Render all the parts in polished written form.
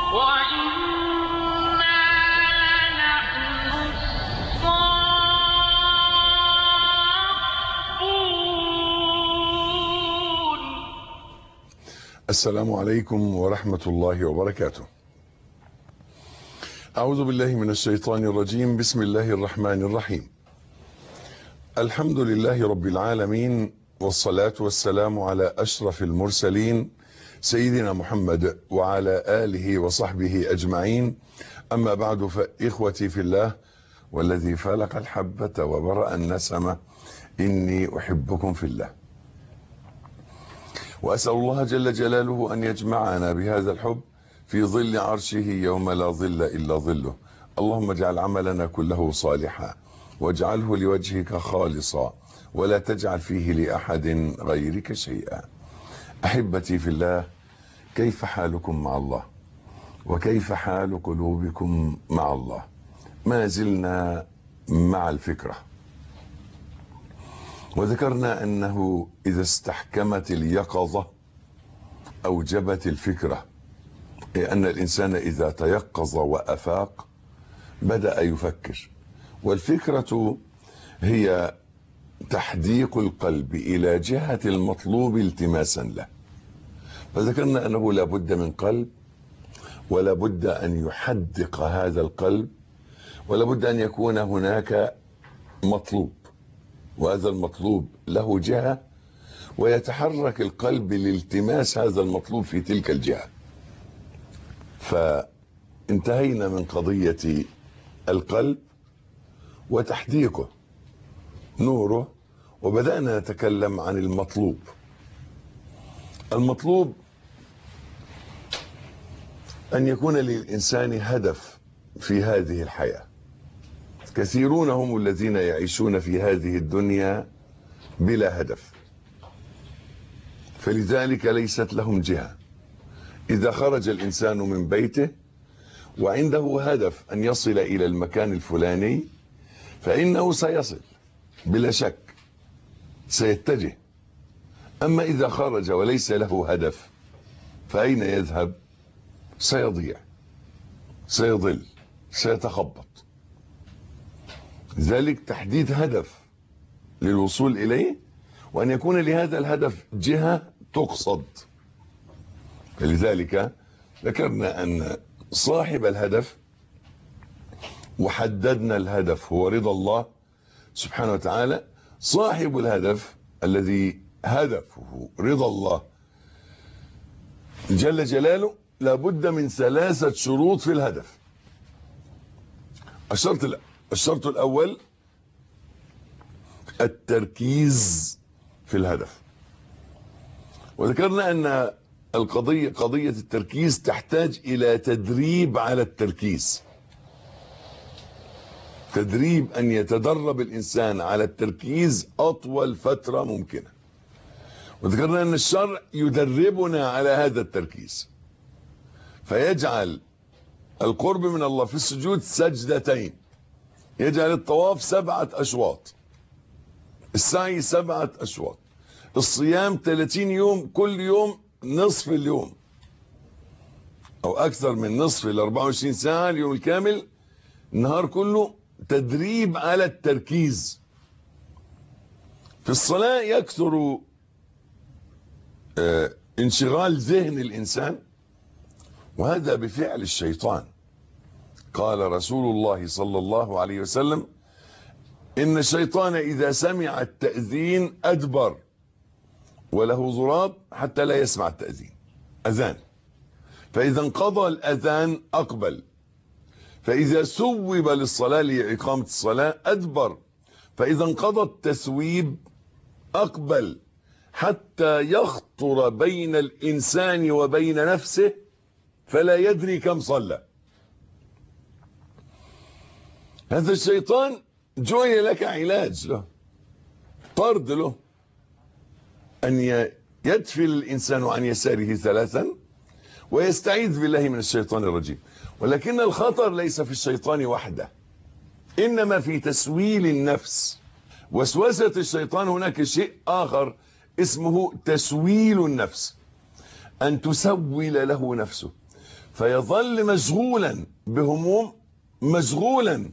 السلام عليكم ورحمة الله وبركاته. أعوذ بالله من الشيطان الرجيم. بسم الله الرحمن الرحيم. الحمد لله رب العالمين، والصلاة والسلام على أشرف المرسلين سيدنا محمد وعلى آله وصحبه أجمعين. أما بعد، فإخوتي في الله والذي فلق الحبة وبرأ النسمة، إني أحبكم في الله، وأسأل الله جل جلاله أن يجمعنا بهذا الحب في ظل عرشه يوم لا ظل إلا ظله. اللهم اجعل عملنا كله صالحا، واجعله لوجهك خالصا، ولا تجعل فيه لأحد غيرك شيئا. أحبتي في الله، كيف حالكم مع الله؟ وكيف حال قلوبكم مع الله؟ ما زلنا مع الفكرة، وذكرنا أنه إذا استحكمت اليقظة أوجبت الفكرة، أن الإنسان إذا تيقظ وأفاق بدأ يفكر، والفكرة هي تحديق القلب إلى جهة المطلوب التماسا له. فذكرنا أنه لا بد من قلب، ولا بد أن يحدق هذا القلب، ولا بد أن يكون هناك مطلوب، وهذا المطلوب له جهة، ويتحرك القلب لالتماس هذا المطلوب في تلك الجهة. فانتهينا من قضية القلب وتحديقه نوره، وبدأنا نتكلم عن المطلوب. المطلوب أن يكون للإنسان هدف في هذه الحياة. كثيرون هم الذين يعيشون في هذه الدنيا بلا هدف، فلذلك ليست لهم جهة. إذا خرج الإنسان من بيته وعنده هدف أن يصل إلى المكان الفلاني فإنه سيصل بلا شك، سيتجه. أما إذا خرج وليس له هدف فأين يذهب؟ سيضيع، سيضل، سيتخبط. لذلك تحديد هدف للوصول إليه، وأن يكون لهذا الهدف جهة تقصد. فلذلك ذكرنا أن صاحب الهدف، وحددنا الهدف هو رضا الله سبحانه وتعالى. صاحب الهدف الذي هدفه رضا الله جل جلاله لابد من 3 شروط في الهدف. الشرط الأول التركيز في الهدف، وذكرنا أن قضية التركيز تحتاج إلى تدريب على التركيز، تدريب، أن يتدرب الإنسان على التركيز أطول فترة ممكنة. وذكرنا أن الشرع يدربنا على هذا التركيز، فيجعل القرب من الله في السجود 2 سجدتين، يجعل الطواف 7 أشواط، السعي 7 أشواط، الصيام 30 يوم، كل يوم نصف اليوم أو أكثر من نصف 24 ساعة، اليوم الكامل، النهار كله. تدريب على التركيز. في الصلاة يكثر انشغال ذهن الإنسان، وهذا بفعل الشيطان. قال رسول الله صلى الله عليه وسلم: إن الشيطان إذا سمع التأذين أدبر وله ضراب حتى لا يسمع التأذين، أذان، فإذا انقضى الأذان أقبل، فإذا سوب للصلاة لإقامة الصلاة أدبر، فإذا انقضى التسويب أقبل، حتى يخطر بين الإنسان وبين نفسه فلا يدري كم صلى. هذا الشيطان جعل لك علاج له، طرد له، أن يدفل الإنسان عن يساره 3 ويستعيذ بالله من الشيطان الرجيم. ولكن الخطر ليس في الشيطان وحده، إنما في تسويل النفس، وسوسة الشيطان. هناك شيء آخر اسمه تسويل النفس، أن تسول له نفسه، فيظل مشغولا بهموم، مشغولا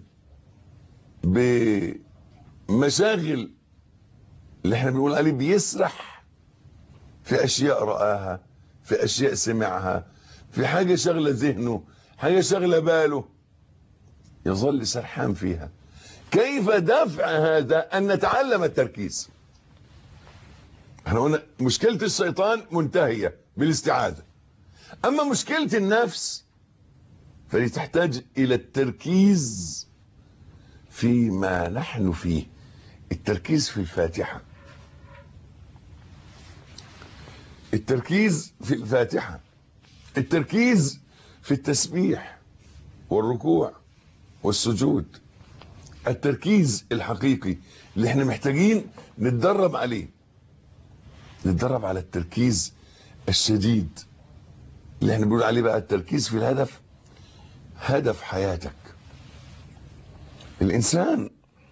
بمشاغل اللي احنا بنقول عليه بيسرح في اشياء رآها، في اشياء سمعها، في حاجة شغلة ذهنه، حاجة شغلة باله، يظل سرحان فيها. كيف دفع هذا؟ ان نتعلم التركيز. احنا قلنا مشكلة الشيطان منتهية بالاستعاذة، اما مشكلة النفس فهي تحتاج الى التركيز فيما نحن فيه. التركيز في الفاتحة، التركيز في الفاتحة، التركيز في التسبيح والركوع والسجود، التركيز الحقيقي اللي احنا محتاجين نتدرب عليه. نتدرب على التركيز الشديد اللي احنا بنقول عليه بقى التركيز في الهدف، هدف حياتك. الإنسان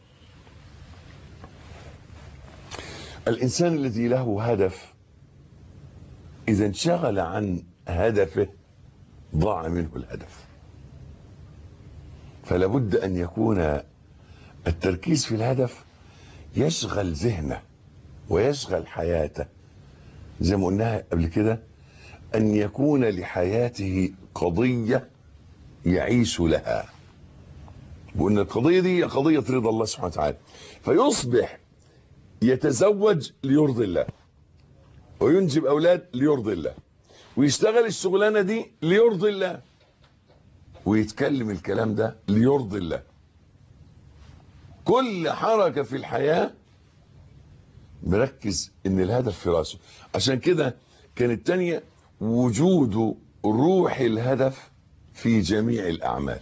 الذي له هدف إذا انشغل عن هدفه ضاع منه الهدف. فلا بد أن يكون التركيز في الهدف يشغل ذهنه ويشغل حياته، زي ما قلناها قبل كده، أن يكون لحياته قضية يعيش لها. وأن القضية دي قضية رضا الله سبحانه وتعالى، فيصبح يتزوج ليرضي الله، وينجب أولاد ليرضي الله، ويشتغل الشغلانة دي ليرضي الله، ويتكلم الكلام ده ليرضي الله. كل حركة في الحياة مركز ان الهدف في راسه. عشان كده كانت تانية وجود روح الهدف في جميع الأعمال.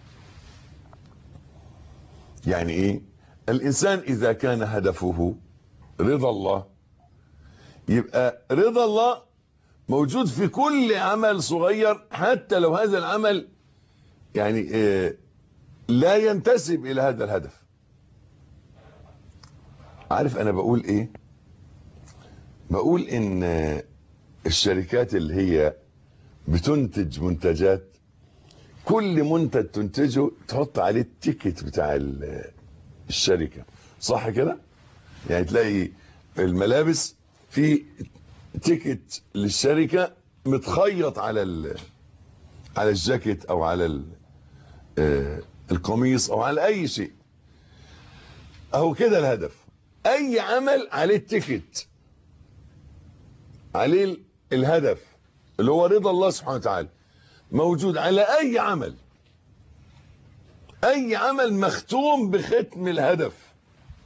يعني ايه؟ الإنسان إذا كان هدفه رضا الله، يبقى رضا الله موجود في كل عمل صغير، حتى لو هذا العمل يعني لا ينتسب إلى هذا الهدف. عارف أنا بقول إيه؟ بقول إن الشركات اللي هي بتنتج منتجات، كل منتج تنتجه تحط عليه التيكت بتاع الشركة، صح كده؟ يعني تلاقي الملابس في تيكت للشركة متخيط على الجاكيت او على القميص او على اي شيء. اهو كده الهدف، اي عمل عليه التيكت، عليه الهدف اللي هو رضا الله سبحانه وتعالى، موجود على اي عمل. اي عمل مختوم بختم الهدف.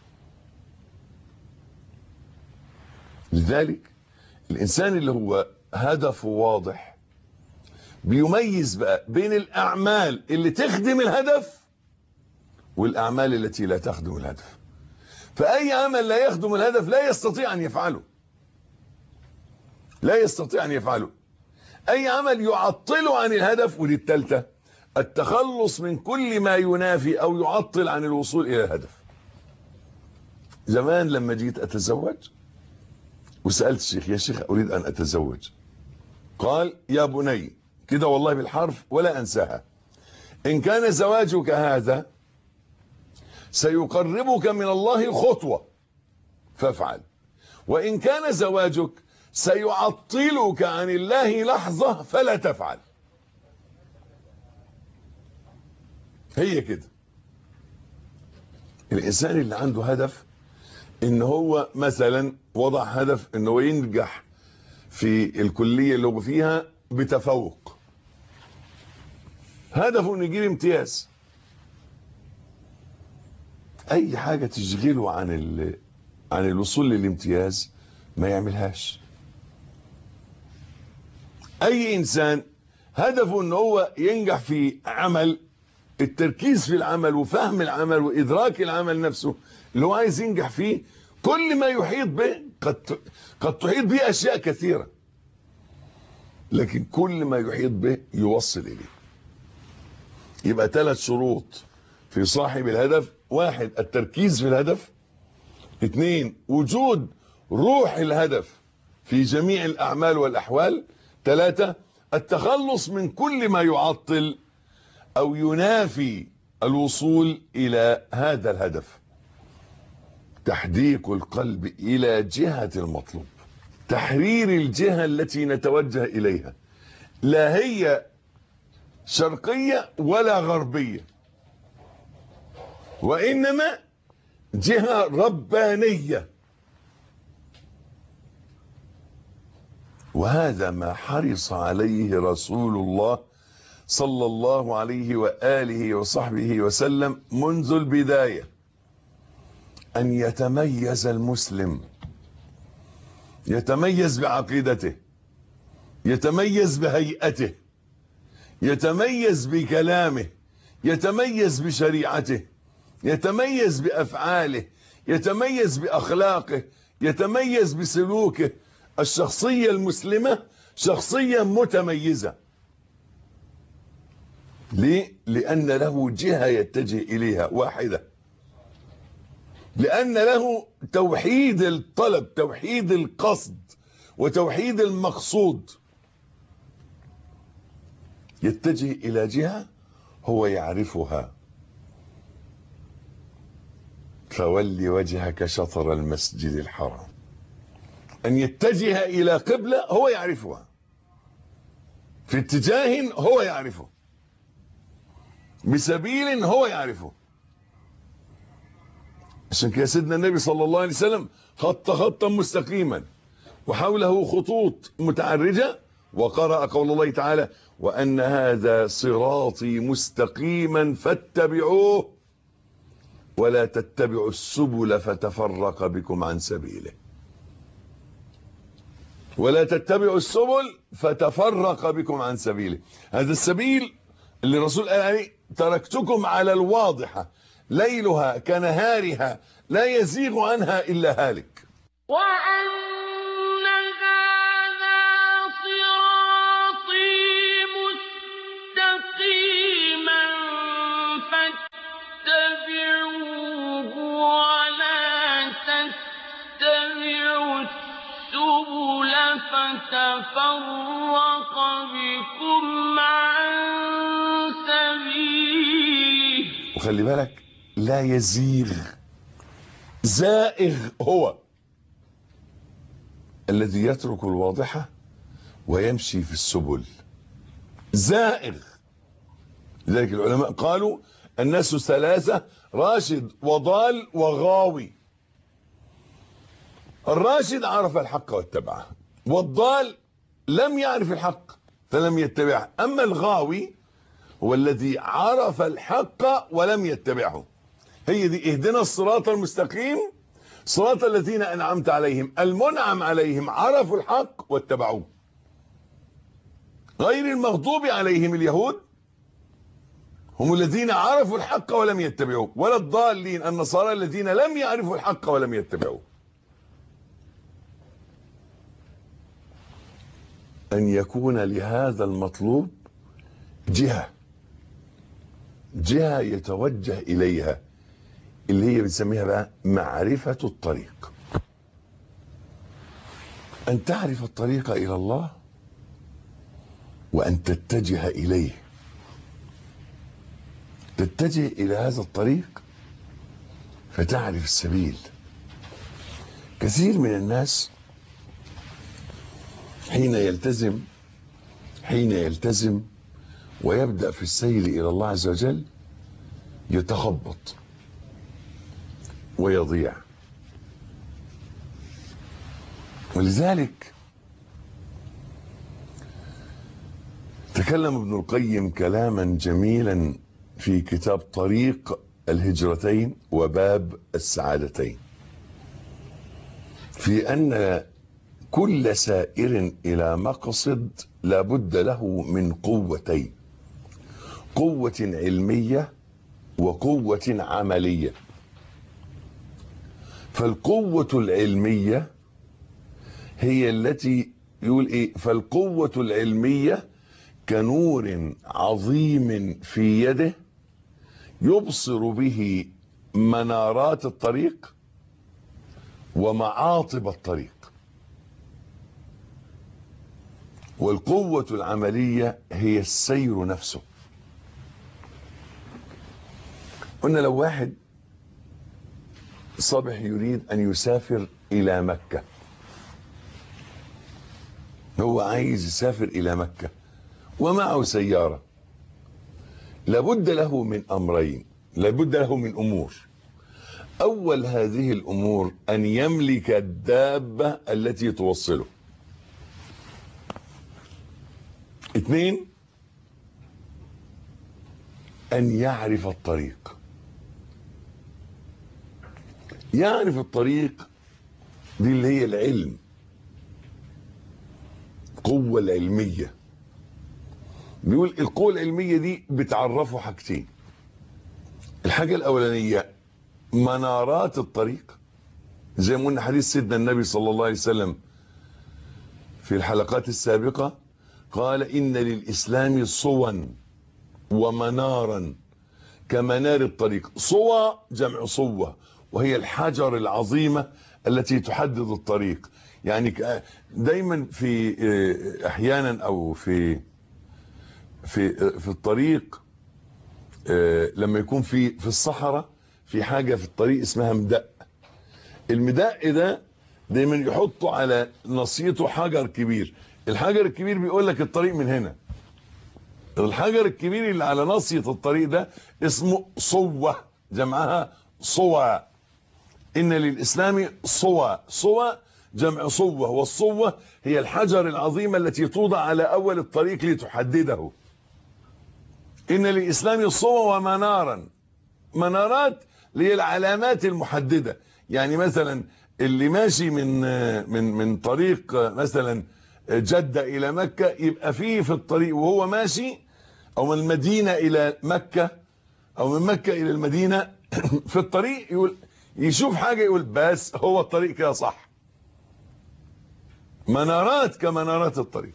لذلك الانسان اللي هو هدفه واضح بيميز بقى بين الاعمال اللي تخدم الهدف والاعمال التي لا تخدم الهدف. فاي عمل لا يخدم الهدف لا يستطيع ان يفعله، لا يستطيع ان يفعله. اي عمل يعطله عن الهدف. ودي الثالثه، التخلص من كل ما ينافي او يعطل عن الوصول الى الهدف. زمان لما جيت اتزوج وسألت الشيخ: يا شيخ اريد ان اتزوج. قال: يا بني، كده والله بالحرف ولا انساها، ان كان زواجك هذا سيقربك من الله خطوة فافعل، وان كان زواجك سيعطلك عن الله لحظة فلا تفعل. هي كده. الانسان اللي عنده هدف، ان هو مثلا وضع هدف ان هو ينجح في الكلية اللي هو فيها بتفوق، هدفه انه يجيب امتياز. اي حاجة تشغله عن الوصول للامتياز ما يعملهاش. اي انسان هدفه ان هو ينجح في عمل، التركيز في العمل وفهم العمل وادراك العمل نفسه اللي هو عايز ينجح فيه، كل ما يحيط به قد تحيط به اشياء كثيرة، لكن كل ما يحيط به يوصل اليه. يبقى 3 شروط في صاحب الهدف: 1 التركيز في الهدف، 2 وجود روح الهدف في جميع الاعمال والاحوال، 3 التخلص من كل ما يعطل أو ينافي الوصول إلى هذا الهدف. تحديق القلب إلى جهة المطلوب، تحرير الجهة التي نتوجه إليها، لا هي شرقية ولا غربية، وإنما جهة ربانية. وهذا ما حرص عليه رسول الله صلى الله عليه وآله وصحبه وسلم منذ البداية، أن يتميز المسلم، يتميز بعقيدته، يتميز بهيئته، يتميز بكلامه، يتميز بشريعته، يتميز بأفعاله، يتميز بأخلاقه، يتميز بسلوكه. الشخصية المسلمة شخصية متميزة. ليه؟ لأن له جهة يتجه إليها واحدة، لأن له توحيد الطلب، توحيد القصد، وتوحيد المقصود. يتجه إلى جهة هو يعرفها. فول وجهك شطر المسجد الحرام. أن يتجه إلى قبلة هو يعرفها، في اتجاه هو يعرفه، بسبيل هو يعرفه. عشان كده سيدنا النبي صلى الله عليه وسلم خط خطا مستقيما وحوله خطوط متعرجة، وقرأ قول الله تعالى: وأن هذا صراطي مستقيما فاتبعوه ولا تتبعوا السبل فتفرق بكم عن سبيله. ولا تتبعوا السبل فتفرق بكم عن سبيله. هذا السبيل اللي الرسول قال عليه: تركتكم على الواضحة ليلها كنهارها لا يزيغ عنها إلا هالك. وأن هذا صراطي مستقيما فاتبعوه ولا تتبعوا السبل فتفرق بكم عن سبيله. وخلي بالك، لا يزيغ. زائغ هو الذي يترك الواضحة ويمشي في السبل. زائغ. لذلك العلماء قالوا: الناس ثلاثة: راشد وضال وغاوي. الراشد عرف الحق واتبعه، والضال لم يعرف الحق فلم يتبعه. أما الغاوي هو الذي عرف الحق ولم يتبعه. هي دي: اهدنا الصراط المستقيم صراط الذين أنعمت عليهم. المنعم عليهم عرفوا الحق واتبعوه. غير المغضوب عليهم اليهود هم الذين عرفوا الحق ولم يتبعوه، ولا الضالين النصارى الذين لم يعرفوا الحق ولم يتبعوه. أن يكون لهذا المطلوب جهة يتوجه إليها، اللي هي بنسميها بقى معرفة الطريق. أن تعرف الطريق إلى الله وأن تتجه إليه. تتجه إلى هذا الطريق فتعرف السبيل. كثير من الناس حين يلتزم ويبدأ في السير إلى الله عز وجل يتخبط ويضيع. ولذلك تكلم ابن القيم كلاما جميلا في كتاب طريق الهجرتين وباب السعادتين، في أن كل سائر إلى مقصد لابد له من قوتين: قوة علمية وقوة عملية. فالقوة العلمية هي التي يقول إيه؟ فالقوة العلمية كنور عظيم في يده يبصر به منارات الطريق ومعاطب الطريق. والقوة العملية هي السير نفسه. قلنا لو واحد صبح يريد أن يسافر إلى مكة، هو عايز يسافر إلى مكة ومعه سيارة، لابد له من أمرين، لابد له من أمور. أول هذه الأمور أن يملك الدابة التي توصله. 2 أن يعرف الطريق. يعرف الطريق دي اللي هي العلم، القوة العلمية. بيقول القوة العلمية دي بتعرفه حاجتين. الحاجة الأولانية منارات الطريق، زي ما قلنا حديث سيدنا النبي صلى الله عليه وسلم في الحلقات السابقة، قال إن للإسلام صوا ومنارا كمنار الطريق. صوى جمع صوة، وهي الحجر العظيمة التي تحدد الطريق. يعني دايما في احيانا او في الطريق، لما يكون في الصحراء في حاجة في الطريق اسمها مدق. المدق ده دايما يحطوا على نصيته حجر كبير. الحجر الكبير بيقول لك الطريق من هنا. الحجر الكبير اللي على نصية الطريق ده اسمه صوة، جمعها صوى. إن للإسلام صوى. صوى جمع صوة، والصوة هي الحجر العظيمة التي توضع على أول الطريق لتحدده. إن للإسلام صوى ومنارا. منارات هي العلامات المحددة. يعني مثلا اللي ماشي من طريق مثلا جدة إلى مكة، يبقى فيه في الطريق وهو ماشي، أو من المدينة إلى مكة، أو من مكة إلى المدينة، في الطريق يقول، يشوف حاجة يقول بس هو الطريق كده صح. منارات كمنارات الطريق.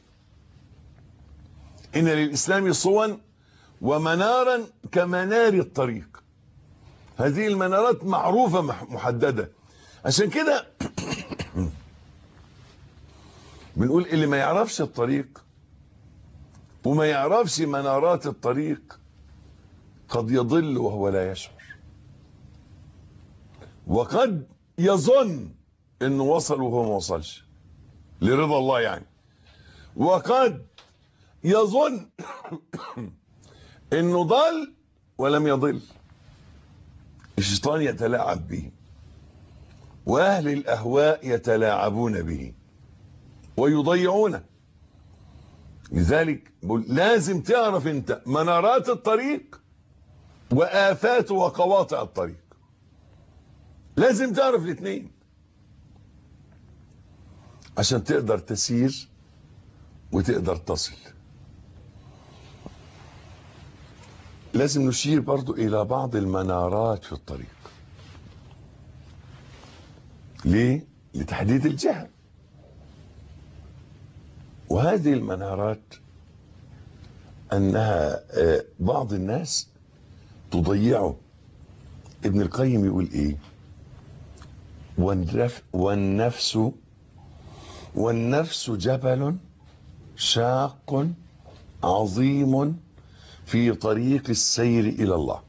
إن للإسلام صوا ومنارا كمنار الطريق. هذه المنارات معروفة محددة. عشان كده بنقول اللي ما يعرفش الطريق وما يعرفش منارات الطريق قد يضل وهو لا يشعر، وقد يظن انه وصل وهو ما وصلش لرضا الله يعني، وقد يظن انه ضل ولم يضل. الشيطان يتلاعب به، واهل الاهواء يتلاعبون به ويضيعونه. لذلك لازم تعرف انت منارات الطريق وآفات وقواطع الطريق. لازم تعرف الاثنين عشان تقدر تسير وتقدر تصل. لازم نشير برضو إلى بعض المنارات في الطريق. ليه؟ لتحديد الجهة. وهذه المنارات أنها بعض الناس تضيعه. ابن القيم يقول إيه؟ والنفس جبل شاق عظيم في طريق السير إلى الله،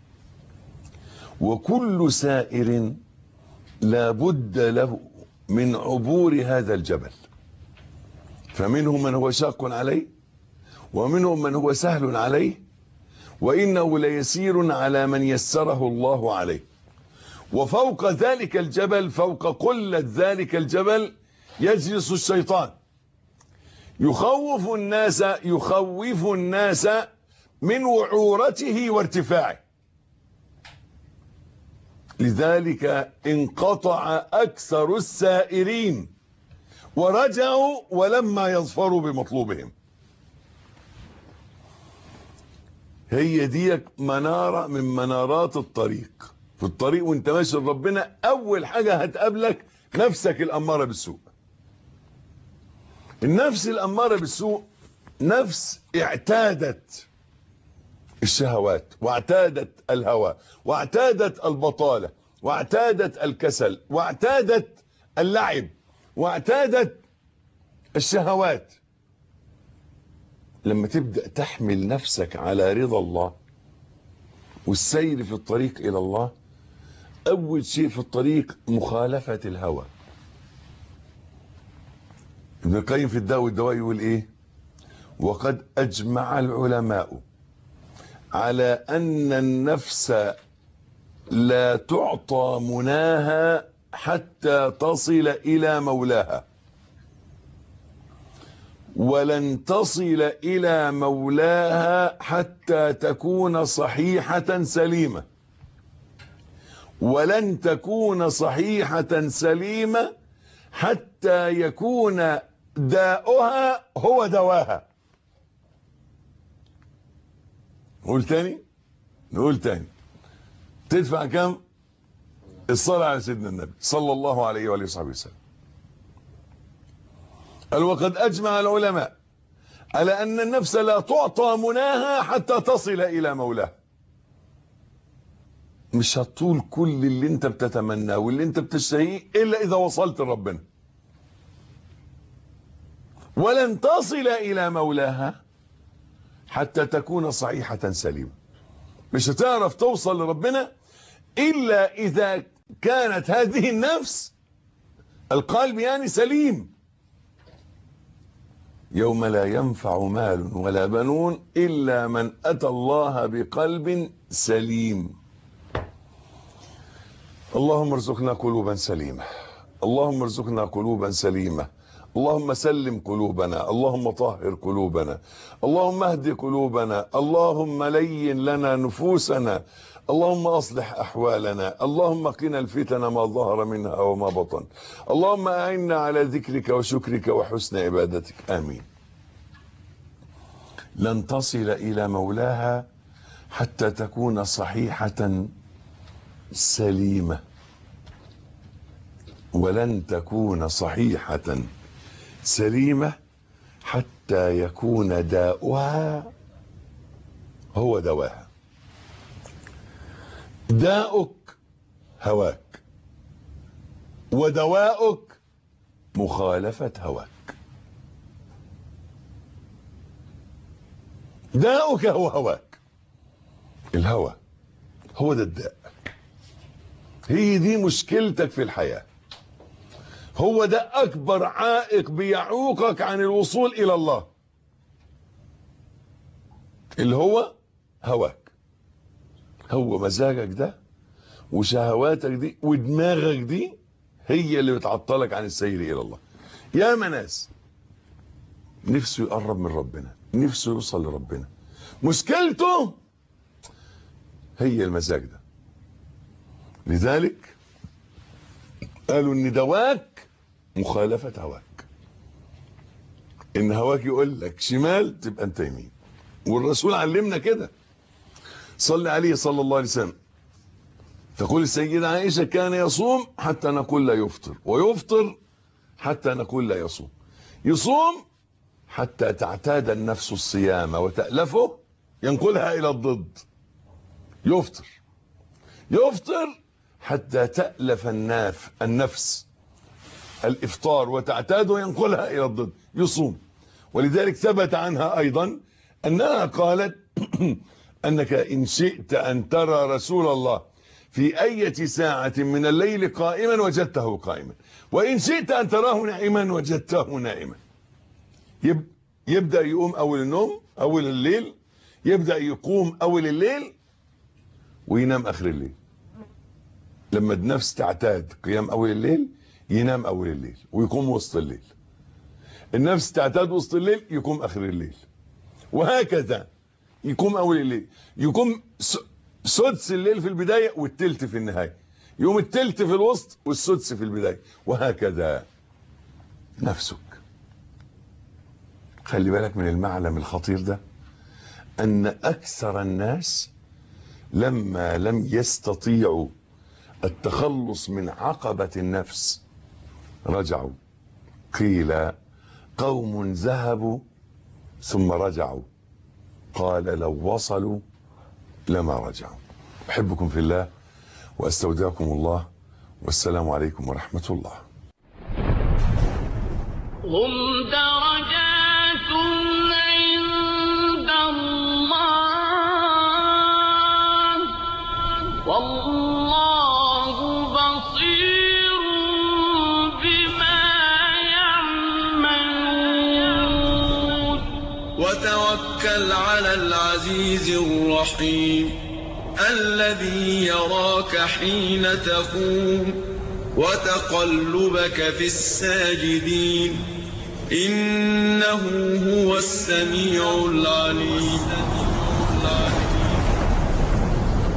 وكل سائر لا بد له من عبور هذا الجبل، فمنهم من هو شاق عليه ومنهم من هو سهل عليه، وإنه ليسير على من يسره الله عليه. وفوق ذلك الجبل، فوق قلة ذلك الجبل، يجلس الشيطان يخوف الناس من وعورته وارتفاعه. لذلك انقطع أكثر السائرين ورجعوا ولما يظفروا بمطلوبهم. هي ديك منارة من منارات الطريق. في الطريق وانت ماشي لربنا، اول حاجة هتقابلك نفسك الأمارة بالسوء. النفس الأمارة بالسوء نفس اعتادت الشهوات، واعتادت الهوى، واعتادت البطالة، واعتادت الكسل، واعتادت اللعب، واعتادت الشهوات. لما تبدأ تحمل نفسك على رضا الله والسير في الطريق إلى الله، أول شيء في الطريق مخالفة الهوى. ابن القيم في الداء والدواء يقول إيه؟ وقد أجمع العلماء على أن النفس لا تعطى مناها حتى تصل إلى مولاها، ولن تصل إلى مولاها حتى تكون صحيحة سليمة، ولن تكون صحيحة سليمة حتى يكون داؤها هو دواها. نقول تاني تدفع كم؟ الصلاة على سيدنا النبي صلى الله عليه وآله وصحبه وسلم. قال وقد أجمع العلماء على أن النفس لا تعطى مناها حتى تصل إلى مولاها. مش هتطول كل اللي انت بتتمناه واللي انت بتشتهيه إلا إذا وصلت لربنا. ولن تصل إلى مولاها حتى تكون صحيحة سليمة. مش هتعرف توصل لربنا إلا إذا كانت هذه النفس، القلب يعني، سليم. يوم لا ينفع مال ولا بنون إلا من أتى الله بقلب سليم. اللهم ارزقنا قلوبا سليمة، اللهم ارزقنا قلوبا سليمة، اللهم سلم قلوبنا، اللهم طهر قلوبنا، اللهم اهد قلوبنا، اللهم لين لنا نفوسنا، اللهم أصلح أحوالنا، اللهم قنا الفتن ما ظهر منها وما بطن، اللهم أعنا على ذكرك وشكرك وحسن عبادتك. آمين. لن تصل إلى مولاها حتى تكون صحيحة سليمة، ولن تكون صحيحة سليمة حتى يكون داؤها هو دواها. داؤك هواك، ودواؤك مخالفة هواك. داؤك هو هواك، الهوى هو ده الداء، هي دي مشكلتك في الحياة، هو ده أكبر عائق بيعوقك عن الوصول إلى الله، اللي هو هواك. هو مزاجك ده وشهواتك دي ودماغك دي هي اللي بتعطلك عن السير إلى الله. يا ناس نفسه يقرب من ربنا، نفسه يوصل لربنا، مشكلته هي المزاج ده. لذلك قالوا ان دواك مخالفة هواك، ان هواك يقول لك شمال تبقى انت يمين، والرسول علمنا كده صلى عليه صلى الله عليه وسلم. تقول السيدة عائشة كان يصوم حتى نقول لا يفطر، ويفطر حتى نقول لا يصوم. يصوم حتى تعتاد النفس الصيام وتألفه ينقلها إلى الضد. يفطر حتى تألف النفس الإفطار وتعتاده ينقلها إلى الضد. يصوم. ولذلك ثبت عنها أيضا أنها قالت أنك إن شئت أن ترى رسول الله في أي ساعة من الليل قائما وجدته قائما، وإن شئت أن تراه نائما وجدته نائما. يبدأ يقوم أول النوم أول الليل، يبدأ يقوم أول الليل وينام آخر الليل. لما النفس تعتاد قيام أول الليل ينام أول الليل ويقوم وسط الليل. النفس تعتاد وسط الليل يقوم آخر الليل، وهكذا يقوم أول الليل، يقوم سدس الليل في البداية والتلت في النهاية، يقوم التلت في الوسط والسدس في البداية، وهكذا نفسك. خلي بالك من المعلم الخطير ده، أن أكثر الناس لما لم يستطيعوا التخلص من عقبة النفس رجعوا. قيل قوم ذهبوا ثم رجعوا، قال لو وصلوا لما رجعوا. أحبكم في الله وأستودعكم الله، والسلام عليكم ورحمة الله. هم درجات عند والله بصير بما يعملون وتوكل على العزيز الرحيم الذي يراك حين تقوم وتقلبك في الساجدين إنه هو السميع العليم